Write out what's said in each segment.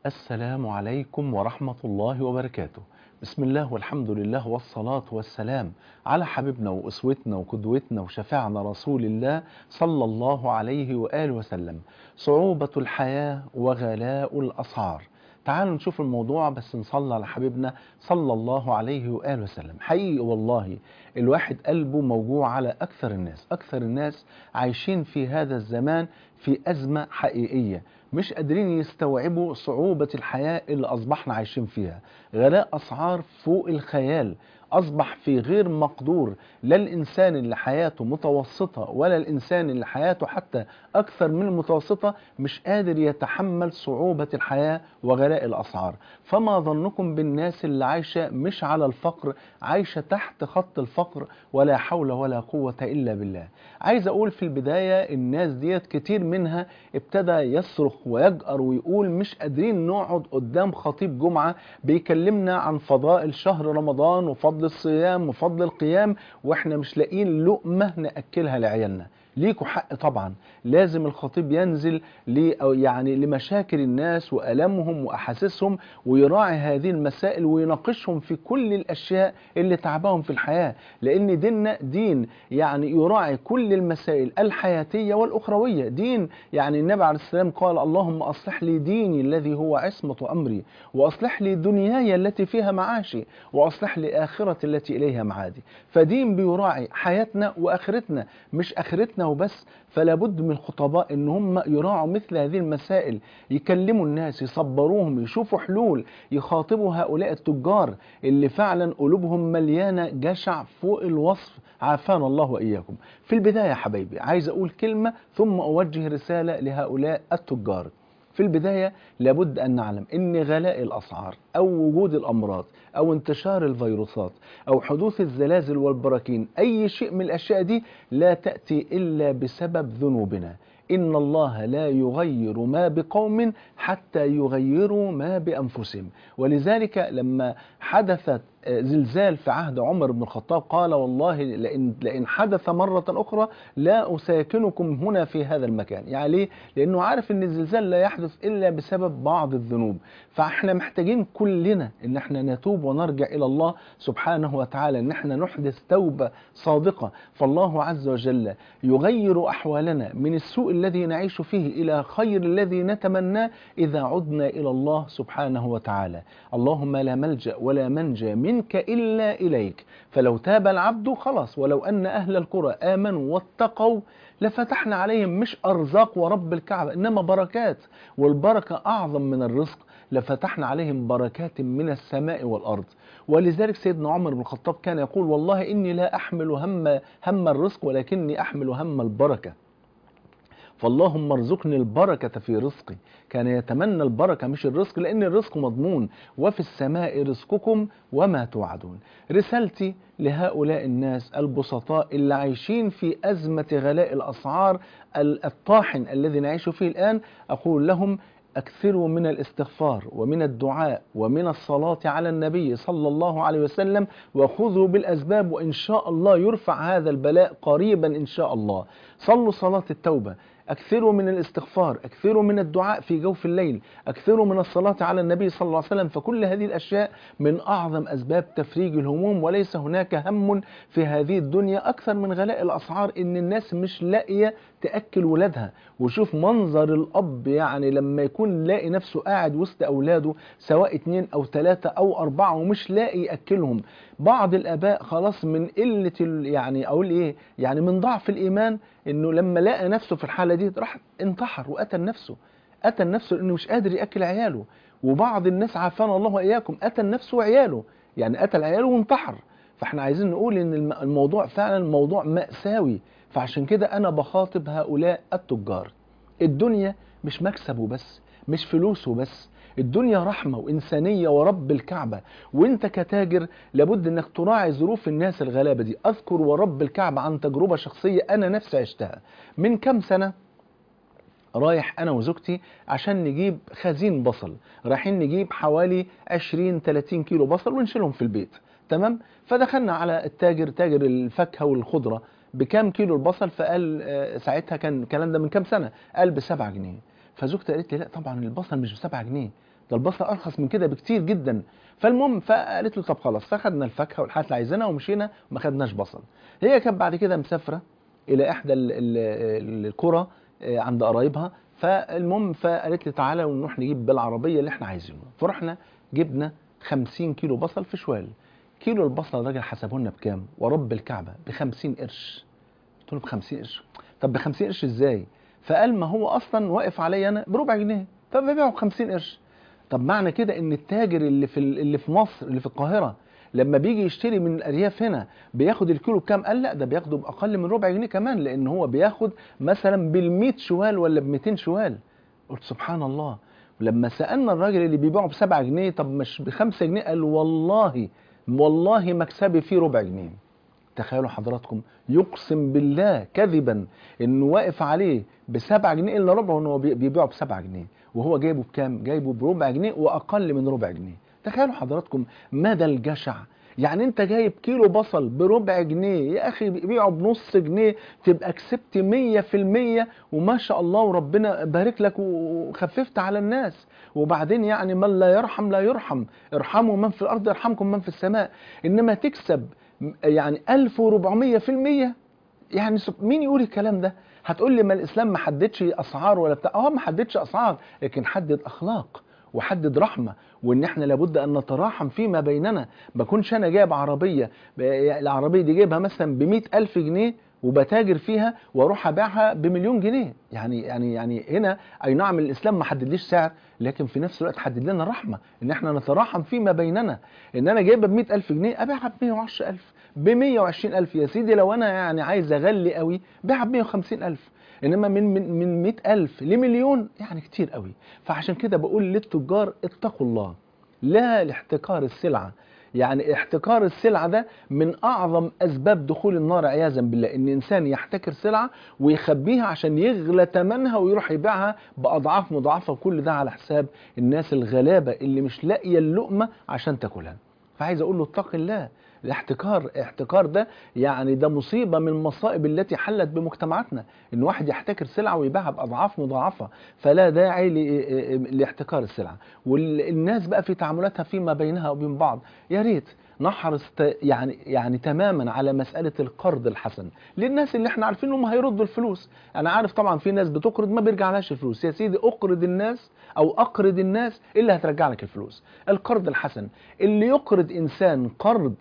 السلام عليكم ورحمة الله وبركاته. بسم الله والحمد لله والصلاة والسلام على حبيبنا وأسوتنا وقدوتنا وشفيعنا رسول الله صلى الله عليه وآله وسلم. صعوبة الحياة وغلاء الأسعار. تعالوا نشوف الموضوع بس نصلي على حبيبنا صلى الله عليه وآله وسلم. حقيقي والله الواحد قلبه موجوع على أكثر الناس عايشين في هذا الزمان في أزمة حقيقية، مش قادرين يستوعبوا صعوبة الحياة اللي أصبحنا عايشين فيها. غلاء أسعار فوق الخيال، أصبح في غير مقدور لا الإنسان اللي حياته متوسطة ولا الإنسان اللي حياته حتى أكثر من المتوسطة مش قادر يتحمل صعوبة الحياة وغلاء الأسعار. فما ظنكم بالناس اللي عايشة مش على الفقر، عايشة تحت خط الفقر، ولا حول ولا قوة إلا بالله. عايز أقول في البداية الناس ديت كتير منها ابتدى يصرخ ويجأر ويقول مش قادرين نقعد قدام خطيب جمعة بيكلمنا عن فضائل شهر رمضان وفضل الصيام وفضل القيام واحنا مش لاقيين لقمة نأكلها لعيالنا. ليكوا حق طبعا، لازم الخطيب ينزل يعني لمشاكل الناس وألمهم وأحاسيسهم ويراعي هذه المسائل ويناقشهم في كل الأشياء اللي تعبهم في الحياة، لأن ديننا دين يعني يراعي كل المسائل الحياتية والأخروية. دين يعني النبي عليه السلام قال اللهم أصلح لي ديني الذي هو عصمة أمري، وأصلح لي دنياي التي فيها معاشي، وأصلح لي آخرتي التي إليها معادي. فدين بيراعي حياتنا وآخرتنا، مش آخرتنا وبس. فلا بد من الخطباء ان هم يراعوا مثل هذه المسائل، يكلموا الناس، يصبروهم، يشوفوا حلول، يخاطبوا هؤلاء التجار اللي فعلا قلوبهم مليانة جشع فوق الوصف، عافانا الله وإياكم. في البداية يا حبايبي عايز أقول كلمة ثم أوجه رسالة لهؤلاء التجار. في البداية لابد أن نعلم أن غلاء الأسعار أو وجود الأمراض أو انتشار الفيروسات أو حدوث الزلازل والبراكين، أي شيء من الأشياء دي لا تأتي إلا بسبب ذنوبنا. إن الله لا يغير ما بقوم حتى يغيروا ما بأنفسهم. ولذلك لما حدثت زلزال في عهد عمر بن الخطاب قال والله لئن حدث مرة أخرى لا أساكنكم هنا في هذا المكان. يعني ليه؟ لأنه عارف أن الزلزال لا يحدث إلا بسبب بعض الذنوب. فاحنا محتاجين كلنا ان احنا نتوب ونرجع الى الله سبحانه وتعالى، ان احنا نحدث توبة صادقة. فالله عز وجل يغير احوالنا من السوء الذي نعيش فيه الى خير الذي نتمناه اذا عدنا الى الله سبحانه وتعالى. اللهم لا ملجأ ولا منجى منك الا اليك، فلو تاب العبد خلاص. ولو ان اهل القرى امنوا واتقوا لفتحنا عليهم مش ارزاق ورب الكعبة انما بركات، والبركة اعظم من الرزق، لفتحنا عليهم بركات من السماء والأرض. ولذلك سيدنا عمر بن الخطاب كان يقول والله إني لا أحمل هم الرزق ولكني أحمل هم البركة، فاللهم ارزقني البركة في رزقي. كان يتمنى البركة مش الرزق، لأن الرزق مضمون، وفي السماء رزقكم وما توعدون. رسالتي لهؤلاء الناس البسطاء اللي عايشين في أزمة غلاء الأسعار الطاحن الذي نعيش فيه الآن، أقول لهم أكثروا من الاستغفار ومن الدعاء ومن الصلاة على النبي صلى الله عليه وسلم، وخذوا بالأسباب وإن شاء الله يرفع هذا البلاء قريبا إن شاء الله. صلوا صلاة التوبة، أكثروا من الاستغفار، أكثروا من الدعاء في جوف الليل، أكثروا من الصلاة على النبي صلى الله عليه وسلم. فكل هذه الأشياء من أعظم أسباب تفريج الهموم. وليس هناك هم في هذه الدنيا أكثر من غلاء الأسعار، إن الناس مش لاقية تأكل ولادها. وشوف منظر الأب يعني لما يكون لاقي نفسه قاعد وسط أولاده سواء 2 أو 3 أو 4 ومش لاقي يأكلهم. بعض الآباء خلاص من قلة يعني أقول إيه، يعني من ضعف الإيمان، إنه لما لقى نفسه في الحالة دي راح انتحر وقتل نفسه. قتل نفسه لأنه مش قادر يأكل عياله. وبعض الناس عافانا الله وإياكم قتل نفسه وعياله، يعني قتل عياله وانتحر. فاحنا عايزين نقول إن الموضوع فعلا موضوع مأساوي. فعشان كده أنا بخاطب هؤلاء التجار. الدنيا مش مكسب وبس، مش فلوس وبس، الدنيا رحمة وإنسانية ورب الكعبة. وانت كتاجر لابد انك تراعي ظروف الناس الغلابة دي. أذكر ورب الكعبة عن تجربة شخصية أنا نفسي عشتها. من كام سنة رايح أنا وزوجتي عشان نجيب خزين بصل، رايحين نجيب حوالي 20-30 كيلو بصل ونشيلهم في البيت. تمام. فدخلنا على التاجر، تاجر الفاكهة والخضرة، بكام كيلو البصل؟ فقال ساعتها كان الكلام ده من كام سنة، قال ب7 جنيه. فزوجتي قالت لي لا طبعا البصل مش ب7 جنيه. ده البصل ارخص من كده بكتير جدا. فالمهم فقالت له طب خلاص، فاخدنا الفاكهه والحاجات اللي عايزينها ومشينا وما خدناش بصل. هي كانت بعد كده مسافره الى احدى القرى عند قرايبها. فالمهم فقالت لي تعالى ونروح نجيب بالعربيه اللي احنا عايزينه. فرحنا جبنا 50 كيلو بصل في شوال. كيلو البصل الراجل حسبه لنا بكام؟ ورب الكعبه ب 50 قرش. قلت له ب 50 قرش؟ طب ب 50 قرش ازاي؟ فقال ما هو اصلا واقف عليا انا بربع جنيه فببيعه ب 50 قرش. طب معنى كده ان التاجر اللي في مصر اللي في القاهره لما بيجي يشتري من الارياف هنا بياخد الكيلو بكام؟ قال لا ده بياخده باقل من ربع جنيه كمان، لان هو بياخد مثلا بال100 شوال ولا ب200 شوال. قلت سبحان الله. ولما سالنا الراجل اللي بيبيعه ب7 جنيه طب مش ب5 جنيه؟ قال والله مكسبي فيه ربع جنيه. تخيلوا حضراتكم، يقسم بالله كذبا انه واقف عليه ب7 جنيه الا ربع، وانه بيبيعه ب7 جنيه وهو جايبه بكام؟ جايبه بربع جنيه واقل من ربع جنيه. تخيلوا حضراتكم مدى الجشع. يعني انت جايب كيلو بصل بربع جنيه يا اخي بيبيعه بنص جنيه تبقى كسبت 100% وما شاء الله وربنا بارك لك وخففت على الناس. وبعدين يعني من لا يرحم لا يرحم، ارحموا من في الارض يرحمكم من في السماء. انما تكسب يعني 1400%. يعني مين يقول الكلام ده؟ هتقول لي ما الاسلام ما حددش اسعار ولا بتاع. ما حددش اسعار، لكن حدد اخلاق وحدد رحمه، وان احنا لابد ان نتراحم فيما بيننا. ما اكونش انا جايب عربيه العربيه دي جايبها مثلا ب100,000 جنيه وبتاجر فيها واروح ابيعها ب1,000,000 جنيه. يعني هنا اي نعم الاسلام ما حددليش سعر، لكن في نفس الوقت حدد لنا الرحمه ان احنا نتراحم فيما بيننا. ان انا جايبها ب100,000 جنيه ابيعها ب110,000 ب120,000 يا سيدي. لو انا يعني عايز اغلي قوي بيعها ب150,000. انما من 100,000 لمليون يعني كتير قوي. فعشان كده بقول للتجار اتقوا الله لا لاحتكار السلعه. يعني احتكار السلعه ده من اعظم اسباب دخول النار عياذا بالله، ان انسان يحتكر سلعه ويخبيها عشان يغلى ثمنها ويروح يبيعها باضعاف مضاعفه، وكل ده على حساب الناس الغلابه اللي مش لاقيه اللقمه عشان تاكلها. فعايز اقول له اتق الله. الاحتكار ده يعني ده مصيبة من المصائب التي حلت بمجتمعاتنا، ان واحد يحتكر سلعة ويبيعها باضعاف مضاعفة. فلا داعي لاحتكار السلعة. والناس بقى في تعاملاتها فيما بينها وبين بعض يا ريت نحرص يعني تماما على مسألة القرض الحسن للناس اللي احنا عارفين انهم هيردوا الفلوس. انا عارف طبعا في ناس بتقرض ما بيرجعلهاش الفلوس. يا سيدي اقرض الناس او اقرض الناس اللي هترجع لك الفلوس. القرض الحسن اللي يقرض انسان قرض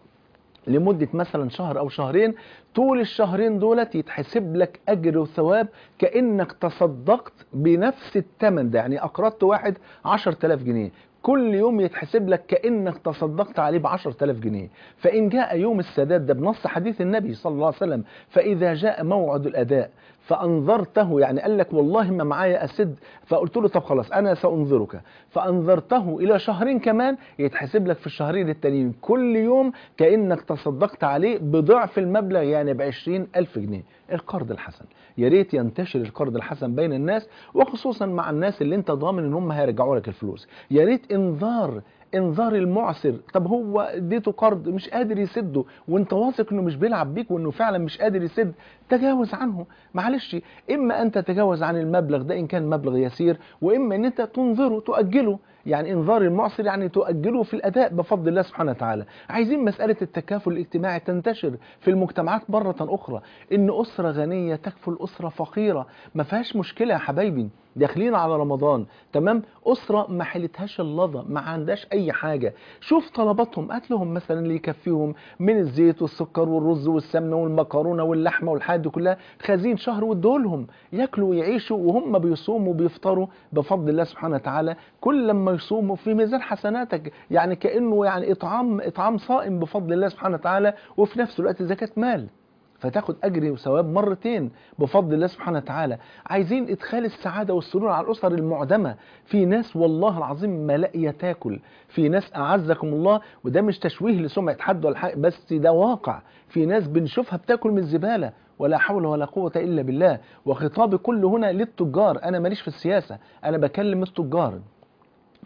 لمدة مثلا شهر أو شهرين، طول الشهرين دولت يتحسب لك أجر وثواب كأنك تصدقت بنفس الثمن ده. يعني أقرضت واحد 10,000 جنيه، كل يوم يتحسب لك كأنك تصدقت عليه ب10,000 جنيه. فإن جاء يوم السداد ده بنص حديث النبي صلى الله عليه وسلم، فإذا جاء موعد الأداء فأنظرته، يعني قال لك والله ما معايا أسد، فقلت له طب خلاص أنا سأنظرك، فأنظرته إلى شهرين كمان، يتحسب لك في الشهرين التانيين كل يوم كأنك تصدقت عليه بضعف المبلغ، يعني ب20,000 جنيه. القرض الحسن يا ريت ينتشر القرض الحسن بين الناس، وخصوصا مع الناس اللي انت ضامن ان هم هيرجعوا لك الفلوس. يا ريت انذار المعسر. طب هو اديته قرض مش قادر يسده وانت واثق انه مش بيلعب بيك وانه فعلا مش قادر يسد، تجاوز عنه. معلش، اما ان تتجاوز عن المبلغ ده ان كان مبلغ يسير، واما ان انت تنظره تؤجله. يعني انذار المعسر يعني تؤجله في الاداء بفضل الله سبحانه وتعالى. عايزين مسألة التكافل الاجتماعي تنتشر في المجتمعات مرة اخرى، ان اسرة غنية تكفل اسرة فقيرة، ما فيهاش مشكلة يا حبايبي. داخلين على رمضان تمام، اسرة ما حلتهاش اللظة، ما عندهاش اي حاجة، شوف طلباتهم، هات لهم مثلا اللي يكفيهم من الزيت والسكر والرز والسمنة والمكرونة واللحمة والحاجات دي كلها خزين شهر وادولهم ياكلوا ويعيشوا وهم بيصوموا وبيفطروا بفضل الله سبحانه وتعالى. كل لما يصوموا في ميزان حسناتك، يعني كأنه يعني اطعام صائم بفضل الله سبحانه وتعالى، وفي نفس الوقت زكاة مال، فتاخد اجر وثواب مرتين بفضل الله سبحانه وتعالى. عايزين ادخال السعاده والسرور على الاسر المعدمه. في ناس والله العظيم ما لاقيه تاكل، في ناس اعزكم الله، وده مش تشويه لسمعه حد ولا حاجه، بس ده واقع. في ناس بنشوفها بتاكل من الزباله، ولا حول ولا قوه الا بالله. وخطابي كله هنا للتجار، انا ماليش في السياسه، انا بكلم التجار.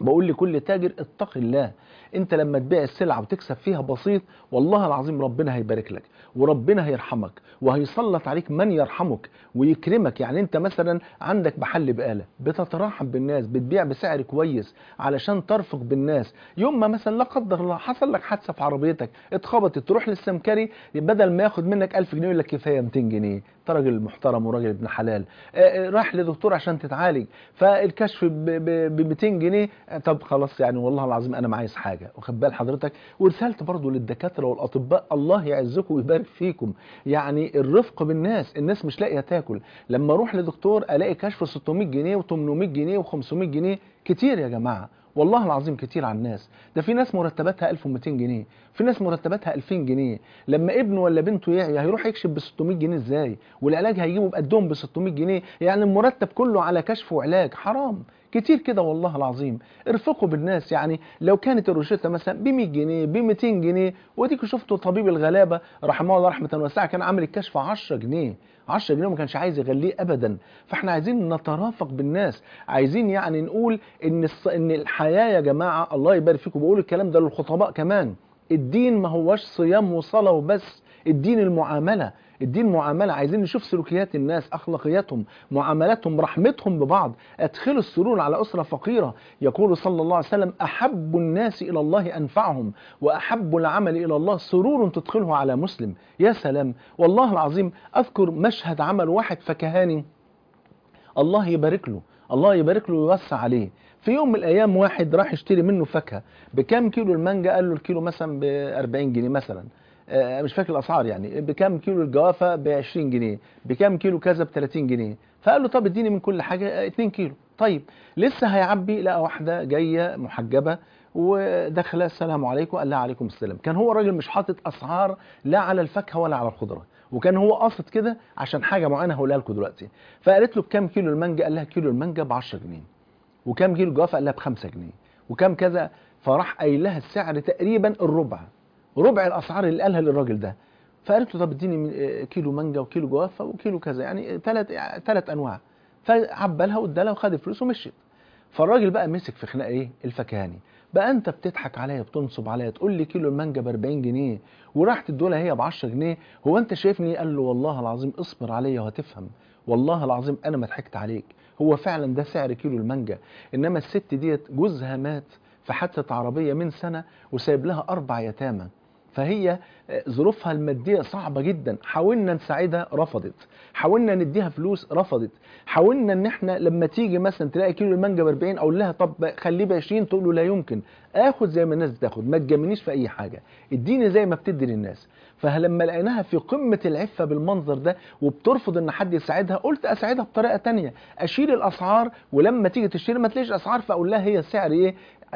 بقول لكل تاجر اتق الله. انت لما تبيع السلعة وتكسب فيها بسيط، والله العظيم ربنا هيبارك لك وربنا هيرحمك وهيسلط عليك من يرحمك ويكرمك. يعني انت مثلا عندك محل بقالة، بتترحم بالناس، بتبيع بسعر كويس علشان ترفق بالناس. يوم ما مثلا لا قدر الله حصل لك حادثة في عربيتك، اتخبطت، تروح للسمكري بدل ما ياخد منك 1000 جنيه يقول لك كفاية 200 جنيه. انت راجل محترم وراجل ابن حلال. راح لدكتور عشان تتعالج، فالكشف ب 200 جنيه. طب خلاص يعني والله العظيم انا ما عايز حاجه، واخد بال حضرتك. ورسالت برضو للدكاتره والاطباء، الله يعزكم ويبارك فيكم. يعني الرفق بالناس، الناس مش لاقيه تاكل. لما اروح لدكتور الاقي كشف 600 جنيه و800 جنيه و500 جنيه، كتير يا جماعه، والله العظيم كتير على الناس. ده في ناس مرتباتها 1200 جنيه، في ناس مرتباتها 2000 جنيه. لما ابنه ولا بنته يعيا هيروح يكشف ب 600 جنيه ازاي؟ والعلاج هيجيبه بقدهم ب 600 جنيه. يعني المرتب كله على كشف وعلاج، حرام كتير كده والله العظيم. ارفقوا بالناس. يعني لو كانت الروشته مثلا ب 100 جنيه ب 200 جنيه، وديكوا شفتوا طبيب الغلابه رحمه الله رحمه واسعه كان عامل الكشف 10 جنيه، 10 جنيه وما كانش عايز يغليه ابدا. فاحنا عايزين نترافق بالناس، عايزين يعني نقول ان الحياه يا جماعه، الله يبارك فيكم، بقول الكلام ده للخطباء كمان. الدين ما هوش صيام وصلاه وبس، الدين المعامله. الدين معامله، عايزين نشوف سلوكيات الناس، اخلاقياتهم، معاملاتهم، رحمتهم ببعض. ادخلوا السرور على اسره فقيره. يقول صلى الله عليه وسلم: احب الناس الى الله انفعهم، واحب العمل الى الله سرور تدخله على مسلم. يا سلام والله العظيم. اذكر مشهد عمل واحد فكهاني، الله يبارك له، الله يبارك له ويوسع عليه. في يوم من الايام واحد راح يشتري منه فاكهه. بكام كيلو المانجا؟ قال له الكيلو مثلا ب 40 جنيه مثلا. مش فاكر الاسعار يعني. بكام كيلو الجوافه؟ ب 20 جنيه. بكام كيلو كذا؟ ب 30 جنيه. فقال له طب اديني من كل حاجه 2 كيلو. طيب لسه هيعبي، لقى واحده جايه محجبه وداخله، السلام عليكم، قال لها عليكم السلام. كان هو الراجل مش حاطط اسعار لا على الفاكهه ولا على الخضره، وكان هو قاصد كده عشان حاجه معينه هقولها لكم دلوقتي. فقالت له بكام كيلو المانجا؟ قال لها كيلو المانجا ب 10 جنيه. وكام كيلو الجوافه؟ قال لها ب 5 جنيه. وكام كذا؟ فراح قايل لها السعر تقريبا الربع، ربع الاسعار اللي قالها للراجل ده. فقالت له طب اديني كيلو مانجا وكيلو جوافه وكيلو كذا، يعني ثلاث انواع. فعبى لها وادالها وخد الفلوس ومشيت. فالراجل بقى مسك في خناق ايه؟ الفكهاني. بقى انت بتضحك عليا، بتنصب عليا، تقول لي كيلو المانجا ب 40 جنيه وراح تدولها هي ب 10 جنيه؟ هو انت شايفني؟ قال له والله العظيم اصبر عليا وهتفهم. والله العظيم انا ما ضحكت عليك، هو فعلا ده سعر كيلو المانجا. انما الست ديت جوزها مات في حادثه عربيه من سنه وسايب لها 4 يتامى. فهي ظروفها الماديه صعبه جدا. حاولنا نساعدها، رفضت. حاولنا نديها فلوس، رفضت. حاولنا ان احنا لما تيجي مثلا تلاقي كيلو المانجا ب 40 اقول لها طب خليه ب 20، تقول له لا يمكن، اخد زي ما الناس بتاخد، ما تجاملنيش في اي حاجه، اديني زي ما بتدي للناس. فلما لقيناها في قمه العفه بالمنظر ده وبترفض ان حد يساعدها، قلت اساعدها بطريقه تانية، اشيل الاسعار، ولما تيجي تشتري ما تلاقيش اسعار فاقول لها هي سعر ايه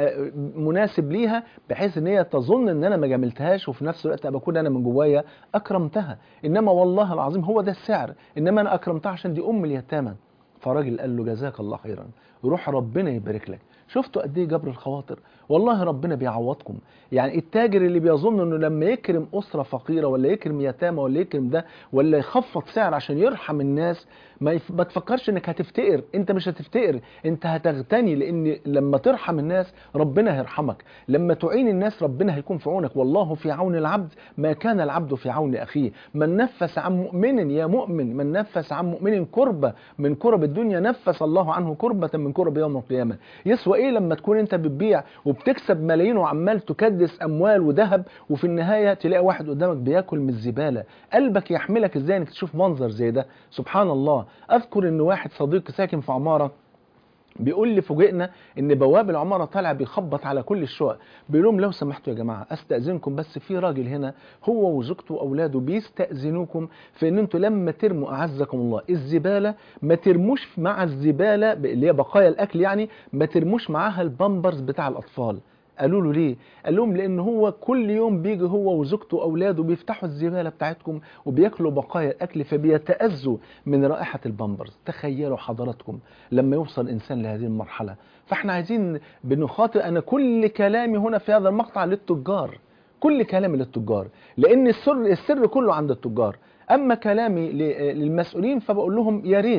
مناسب ليها، بحيث ان هي تظن ان انا ما جاملتهاش، وفي نفس الوقت ابقى اكون انا من جوايا اكرمتها. انما والله العظيم هو ده السعر، انما انا اكرمتها عشان دي ام اليتامى. فراجل قال له جزاك الله خيرا، روح ربنا يبارك لك. شفتوا قد ايه جبر الخواطر؟ والله ربنا بيعوضكم. يعني التاجر اللي بيظن انه لما يكرم اسره فقيره ولا يكرم يتامى ولا يكرم ده ولا يخفض سعر عشان يرحم الناس، ما تفكرش انك هتفتقر. انت مش هتفتقر، انت هتغتني، لان لما ترحم الناس ربنا هيرحمك، لما تعين الناس ربنا هيكون في عونك. والله في عون العبد ما كان العبد في عون اخيه. من نفس عن مؤمن، يا مؤمن، من نفس عن مؤمن كربة من كرب الدنيا نفس الله عنه كربة من كرب يوم القيامة. يسوى ايه لما تكون انت بتبيع وبتكسب ملايين وعمال تكدس اموال وذهب، وفي النهاية تلاقي واحد قدامك بياكل من الزبالة؟ قلبك يحملك ازاي انك تشوف منظر زي ده؟ سبحان الله. اذكر ان واحد صديق ساكن في عمارة بيقول لي فوجئنا ان بواب العماره طالع بيخبط على كل الشقق، بيقول لهم لو سمحتوا يا جماعه استاذنكم، بس في راجل هنا هو وزوجته واولاده بيستاذنوكم في ان انتوا لما ترموا اعزكم الله الزباله ما ترموش مع الزباله اللي هي بقايا الاكل، يعني ما ترموش معاها البامبرز بتاع الاطفال. قالوا له ليه؟ قال لهم لان هو كل يوم بيجي هو وزوجته واولاده بيفتحوا الزباله بتاعتكم وبياكلوا بقايا الاكل فبيتاذوا من رائحه البامبرز. تخيلوا حضراتكم لما يوصل انسان لهذه المرحله. فاحنا عايزين بنخاطب، انا كل كلامي هنا في هذا المقطع للتجار، كل كلامي للتجار، لان السر كله عند التجار. اما كلامي للمسؤولين فبقول لهم يا ريت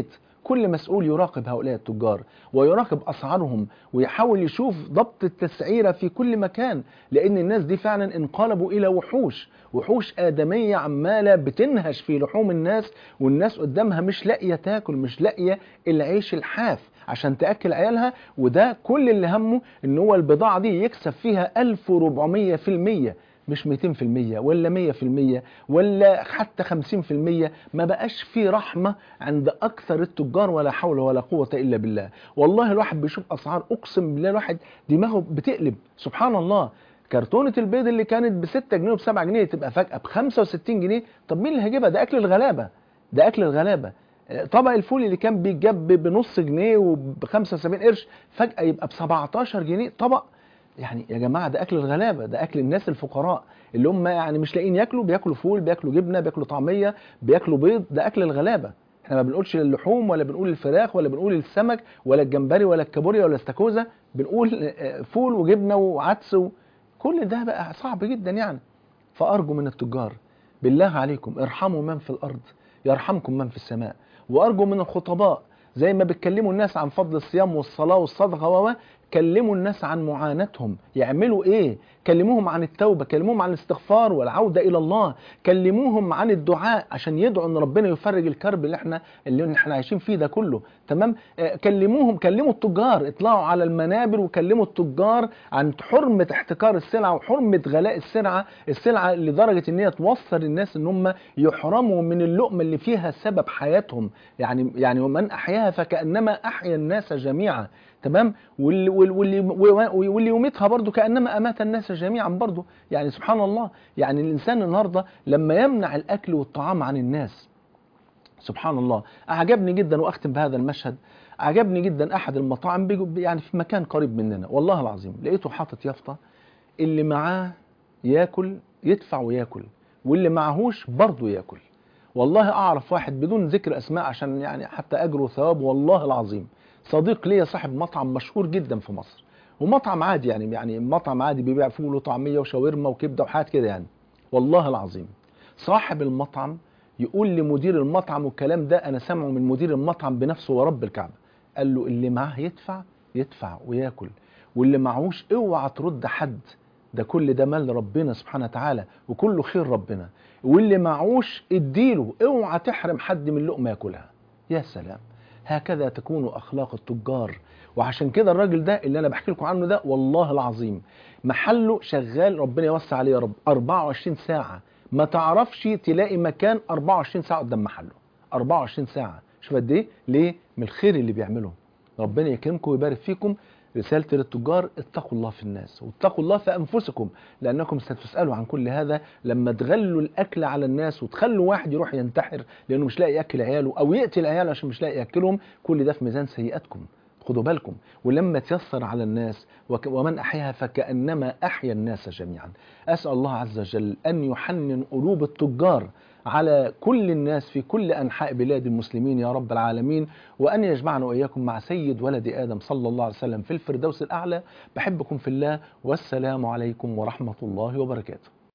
كل مسؤول يراقب هؤلاء التجار ويراقب أسعارهم ويحاول يشوف ضبط التسعيرة في كل مكان، لأن الناس دي فعلا انقلبوا إلى وحوش آدمية عمالة بتنهش في لحوم الناس، والناس قدامها مش لاقية تاكل، مش لاقية العيش الحاف عشان تأكل عيالها. وده كل اللي همه ان هو البضاعة دي يكسب فيها 1400%، مش 200% ولا 100% ولا حتى 50%. ما بقاش في رحمة عند أكثر التجار، ولا حول ولا قوة إلا بالله. والله الواحد بيشوف أسعار أقسم بالله الواحد دماغه بتقلب. سبحان الله، كرتونة البيض اللي كانت ب6 جنيه وب7 جنيه تبقى فجأة ب65 جنيه. طب مين اللي هيجيبها؟ ده أكل الغلابة، ده أكل الغلابة. طبق الفول اللي كان بيتجاب بنص جنيه وب75 قرش فجأة يبقى ب17 جنيه طبق. يعني يا جماعة ده أكل الغلابة، ده أكل الناس الفقراء اللي هم يعني مش لاقيين ياكلوا، بياكلوا فول، بياكلوا جبنة، بياكلوا طعمية، بياكلوا بيض. ده أكل الغلابة. احنا ما بنقولش اللحوم ولا بنقول الفراخ ولا بنقول السمك ولا الجمبري ولا الكابوريا ولا الاستاكوزا، بنقول فول وجبنة وعدس كل ده بقى صعب جدا يعني. فأرجو من التجار بالله عليكم ارحموا من في الأرض يرحمكم من في السماء. وأرجو من الخطباء زي ما بتكلموا الناس عن فضل الصيام والصلاة والصدقة كلموا الناس عن معاناتهم يعملوا ايه، كلموهم عن التوبة، كلموهم عن الاستغفار والعودة الى الله، كلموهم عن الدعاء عشان يدعوا ان ربنا يفرج الكرب اللي احنا عايشين فيه ده كله. تمام. كلموا التجار، اطلعوا على المنابر وكلموا التجار عن حرمة احتكار السلعة وحرمة غلاء السلعة لدرجة ان هي توصل الناس ان هم يحرموا من اللقمة اللي فيها سبب حياتهم. يعني ومن احياها فكأنما احيا الناس جميعا. تمام. واللي يميتها برضو كأنما أمات الناس جميعا برضو. يعني سبحان الله، يعني الإنسان النهاردة لما يمنع الأكل والطعام عن الناس، سبحان الله. أعجبني جدا وأختم بهذا المشهد، أعجبني جدا أحد المطاعم يعني في مكان قريب مننا، والله العظيم لقيته حاطط يافطة اللي معاه ياكل يدفع وياكل، واللي معهوش برضو ياكل. والله أعرف واحد بدون ذكر أسماء عشان يعني حتى أجر وثواب، والله العظيم صديق ليا صاحب مطعم مشهور جدا في مصر، ومطعم عادي يعني مطعم عادي بيبيع فول وطعمية وشاورما وكبدة وحاجات كده يعني. والله العظيم صاحب المطعم يقول لمدير المطعم، والكلام ده أنا سامعه من مدير المطعم بنفسه ورب الكعبة، قال له اللي معاه يدفع وياكل، واللي معهوش اوعى ترد حد، ده كل ده مال ربنا سبحانه وتعالى وكله خير ربنا، واللي معهوش اديله، اوعى تحرم حد من لقمة ياكلها. يا سلام، هكذا تكون أخلاق التجار. وعشان كده الراجل ده اللي أنا بحكي لكم عنه ده والله العظيم محله شغال، ربنا يوسع عليه يا رب، 24 ساعة. ما تعرفش تلاقي مكان 24 ساعة قدام محله، 24 ساعة. شوف قد ايه، ليه؟ من الخير اللي بيعمله. ربنا يكرمكم ويبارك فيكم. رسالتي للتجار اتقوا الله في الناس واتقوا الله في أنفسكم، لأنكم ستسألوا عن كل هذا لما تغلوا الأكل على الناس وتخلوا واحد يروح ينتحر لأنه مش لاقي يأكل عياله، أو يقتل عياله عشان مش لاقي يأكلهم. كل ده في ميزان سيئاتكم، خدوا بالكم. ولما تيسر على الناس ومن أحياها فكأنما أحيا الناس جميعا. أسأل الله عز وجل أن يحنن قلوب التجار على كل الناس في كل أنحاء بلاد المسلمين يا رب العالمين، وأن يجمعنا وإياكم مع سيد ولد آدم صلى الله عليه وسلم في الفردوس الأعلى. بحبكم في الله، والسلام عليكم ورحمة الله وبركاته.